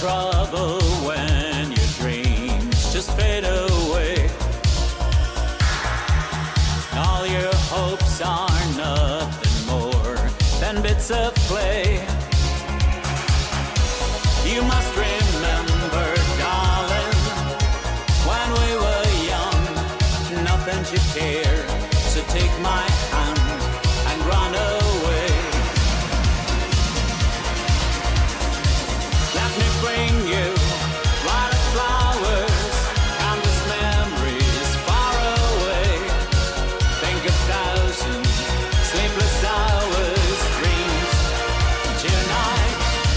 trouble when your dreams just fade away. All your hopes are nothing more than bits of clay. You must remember, darling, when we were young, nothing should care. So take my hand and run away. Let me bring you wild flowers, countless memories far away. Think of thousands sleepless hours, dreams tonight.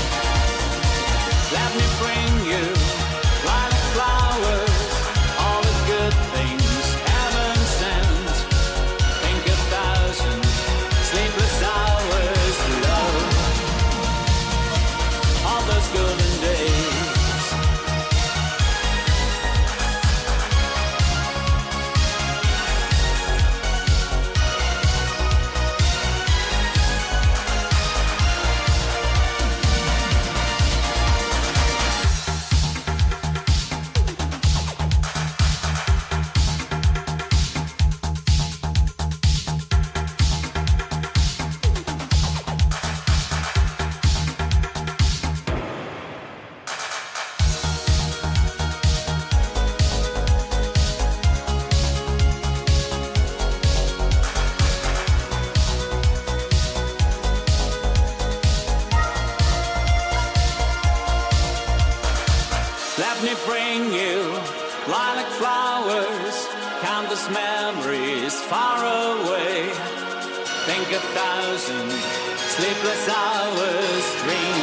Let me bring you wild flowers, all the good things heaven sent. Think of thousands sleepless hours, love, all those golden days. Let me bring you lilac flowers, countless memories far away. Think of thousands sleepless hours, dreams